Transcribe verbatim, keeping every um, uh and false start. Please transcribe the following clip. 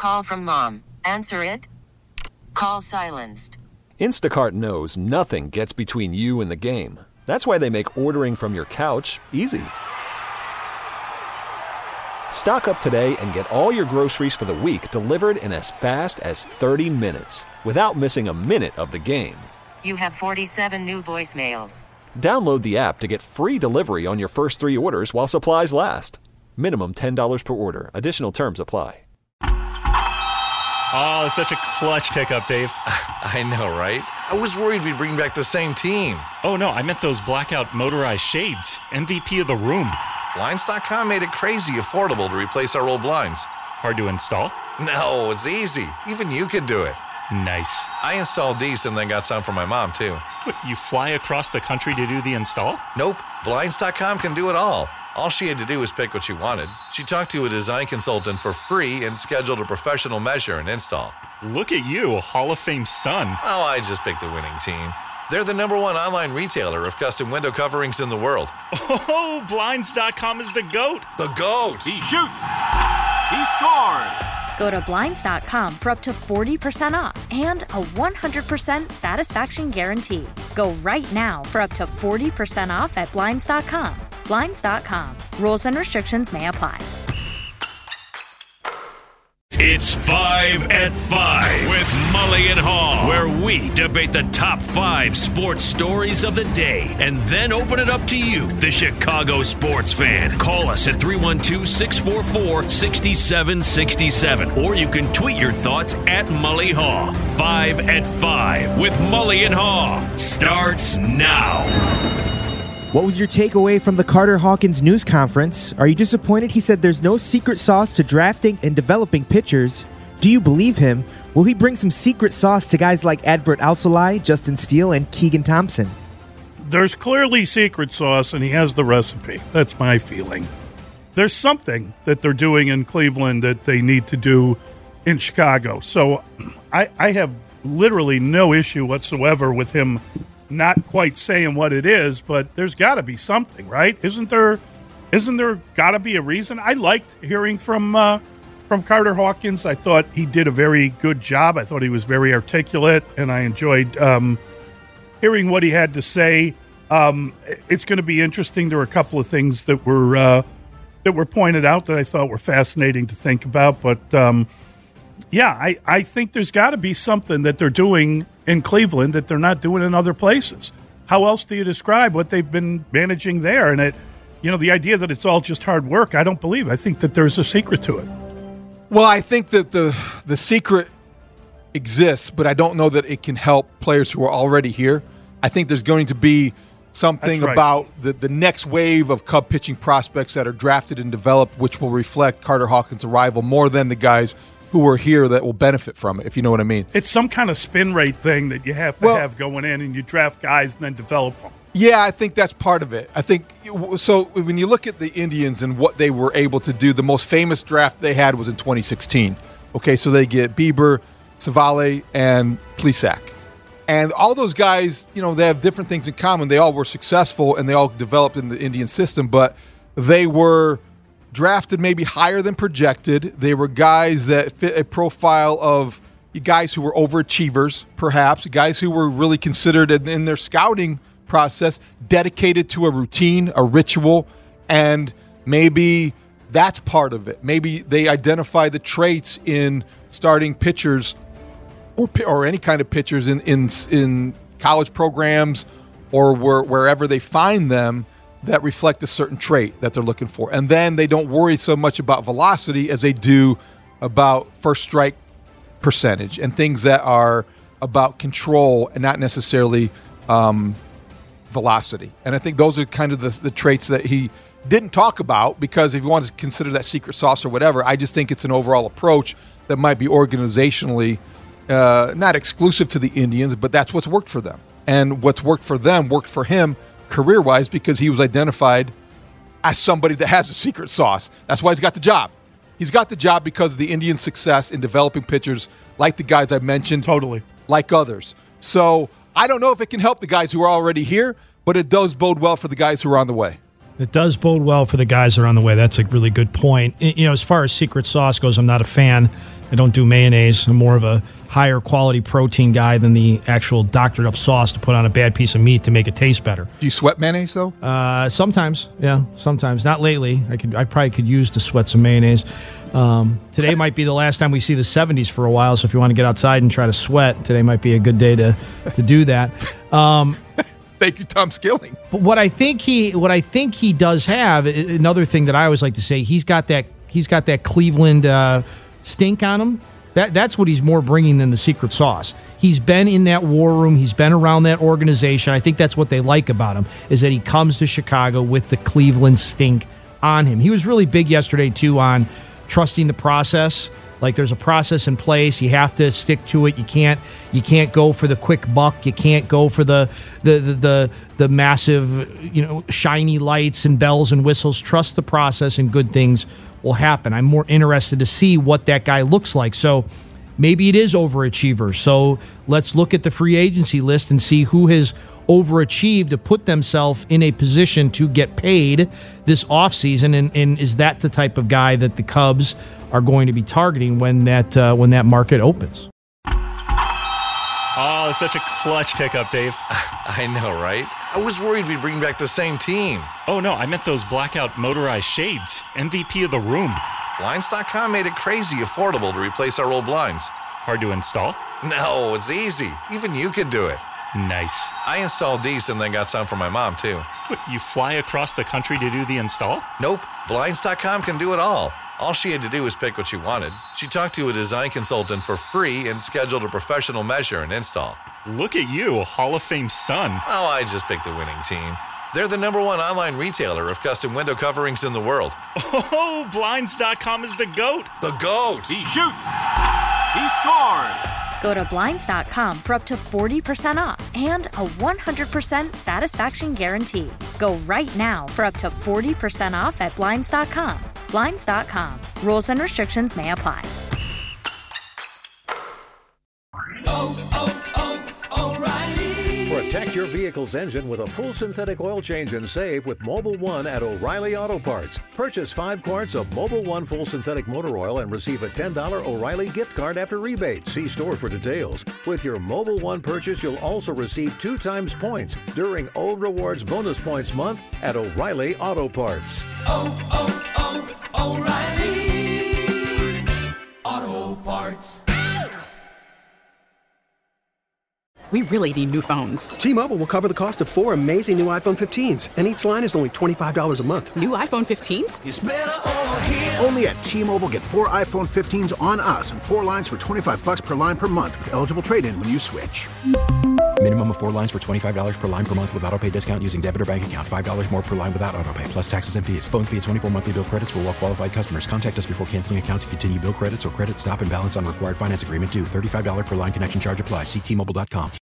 call from mom. Answer it. Call silenced. Instacart knows nothing gets between you and the game. That's why they make ordering from your couch easy. Stock up today and get all your groceries for the week delivered in as fast as thirty minutes without missing a minute of the game. You have forty-seven new voicemails. Download the app to get free delivery on your first three orders while supplies last. Minimum ten dollars per order. Additional terms apply. Oh, such a clutch pickup, Dave. I know, right? I was worried we'd bring back the same team. Oh, no, I meant those blackout motorized shades. M V P of the room. Blinds dot com made it crazy affordable to replace our old blinds. Hard to install? No, it's easy. Even you could do it. Nice. I installed these and then got some for my mom, too. What, you fly across the country to do the install? Nope. Blinds dot com can do it all. All she had to do was pick what she wanted. She talked to a design consultant for free and scheduled a professional measure and install. Look at you, Hall of Fame son. Oh, I just picked the winning team. They're the number one online retailer of custom window coverings in the world. Oh, Blinds dot com is the GOAT. The GOAT. He shoots. He scores. Go to Blinds dot com for up to forty percent off and a one hundred percent satisfaction guarantee. Go right now for up to forty percent off at Blinds dot com. Blinds dot com. Rules and restrictions may apply. It's Five at Five with Mully and Haw, where we debate the top five sports stories of the day and then open it up to you, the Chicago sports fan. Call us at three one two, six four four, six seven six seven, or you can tweet your thoughts at Mully Haw. Five at Five with Mully and Haw starts now. What was your takeaway from the Carter Hawkins news conference? Are you disappointed he said there's no secret sauce to drafting and developing pitchers? Do you believe him? Will he bring some secret sauce to guys like Adbert Alzolay, Justin Steele, and Keegan Thompson? There's clearly secret sauce, and he has the recipe. That's my feeling. There's something that they're doing in Cleveland that they need to do in Chicago. So I, I have literally no issue whatsoever with him not quite saying what it is, but there's got to be something, right? Isn't there? Isn't there got to be a reason? I liked hearing from uh, from Carter Hawkins. I thought he did a very good job. I thought he was very articulate, and I enjoyed um, hearing what he had to say. Um, it's going to be interesting. There were a couple of things that were uh, that were pointed out that I thought were fascinating to think about, but um, yeah, I, I think there's got to be something that they're doing in Cleveland that they're not doing in other places. How else do you describe what they've been managing there? And it, you know, the idea that it's all just hard work, I don't believe. I think that there's a secret to it. Well, I think that the the secret exists, but I don't know that it can help players who are already here. I think there's going to be something That's right. about the, the next wave of Cub pitching prospects that are drafted and developed, which will reflect Carter Hawkins' arrival more than the guys who are here that will benefit from it, if you know what I mean. It's some kind of spin rate thing that you have to well, have going in, and you draft guys and then develop them. Yeah, I think that's part of it. I think so. When you look at the Indians and what they were able to do, the most famous draft they had was in twenty sixteen. Okay, so they get Bieber, Savale, and Plesac. And all those guys, you know, they have different things in common. They all were successful, and they all developed in the Indian system, but they were drafted maybe higher than projected. They were guys that fit a profile of guys who were overachievers, perhaps, guys who were really considered in, in their scouting process dedicated to a routine, a ritual, and maybe that's part of it. Maybe they identify the traits in starting pitchers or or any kind of pitchers in in, in college programs or where, wherever they find them that reflect a certain trait that they're looking for. And then they don't worry so much about velocity as they do about first strike percentage and things that are about control and not necessarily um, velocity. And I think those are kind of the, the traits that he didn't talk about, because if you want to consider that secret sauce or whatever, I just think it's an overall approach that might be organizationally uh, not exclusive to the Indians, but that's what's worked for them. And what's worked for them worked for him career-wise because he was identified as somebody that has a secret sauce. That's why he's got the job. He's got the job because of the Indians' success in developing pitchers like the guys I mentioned. Totally. Like others. So I don't know if it can help the guys who are already here, but it does bode well for the guys who are on the way. It does bode well for the guys that are on the way. That's a really good point. You know, as far as secret sauce goes, I'm not a fan. I don't do mayonnaise. I'm more of a higher quality protein guy than the actual doctored up sauce to put on a bad piece of meat to make it taste better. Do you sweat mayonnaise though? Uh, sometimes, yeah, sometimes. Not lately. I could, I probably could use to sweat some mayonnaise. Um, today might be the last time we see the seventies for a while. So if you want to get outside and try to sweat, today might be a good day to to do that. Um, Thank you, Tom Skilling. But what I think he, what I think he does have, another thing that I always like to say, he's got that, he's got that Cleveland uh, stink on him. That that's what he's more bringing than the secret sauce. He's been in that war room. He's been around that organization. I think that's what they like about him, is that he comes to Chicago with the Cleveland stink on him. He was really big yesterday too on trusting the process. Like, there's a process in place. You have to stick to it. You can't you can't go for the quick buck. You can't go for the the the the, the massive, you know, shiny lights and bells and whistles. Trust the process and good things will happen. I'm more interested to see what that guy looks like. So maybe it is overachiever. So let's look at the free agency list and see who has overachieved to put themselves in a position to get paid this offseason. And, and is that the type of guy that the Cubs are going to be targeting when that uh, when that market opens? Oh, it's such a clutch pickup, Dave. I know, right? I was worried we'd bring back the same team. Oh, no, I meant those blackout motorized shades. M V P of the room. Blinds dot com made it crazy affordable to replace our old blinds. Hard to install? No, it's easy. Even you could do it. Nice. I installed these and then got some for my mom, too. What, you fly across the country to do the install? Nope. Blinds dot com can do it all. All she had to do was pick what she wanted. She talked to a design consultant for free and scheduled a professional measure and install. Look at you, Hall of Fame son. Oh, I just picked the winning team. They're the number one online retailer of custom window coverings in the world. Oh, Blinds dot com is the GOAT. The GOAT! He shoots. He scores. Go to Blinds dot com for up to forty percent off and a one hundred percent satisfaction guarantee. Go right now for up to forty percent off at Blinds dot com. Blinds dot com. Rules and restrictions may apply. Oh, oh, oh, O'Reilly. Protect your vehicle's engine with a full synthetic oil change and save with Mobil one at O'Reilly Auto Parts. Purchase five quarts of Mobil one full synthetic motor oil and receive a ten dollars O'Reilly gift card after rebate. See store for details. With your Mobil one purchase, you'll also receive two times points during O Rewards Bonus Points Month at O'Reilly Auto Parts. Oh, oh, oh, O'Reilly Auto Parts. We really need new phones. T-Mobile will cover the cost of four amazing new iPhone fifteens, and each line is only twenty-five dollars a month. New iPhone fifteens? It's better over here. Only at T-Mobile, get four iPhone fifteens on us and four lines for twenty-five bucks per line per month with eligible trade-in when you switch. Minimum of four lines for twenty-five dollars per line per month with autopay discount using debit or bank account. five dollars more per line without autopay, plus taxes and fees. Phone fee at twenty-four monthly bill credits for well-qualified customers. Contact us before canceling account to continue bill credits or credit stop and balance on required finance agreement due. thirty-five dollars per line connection charge applies. See T Mobile dot com.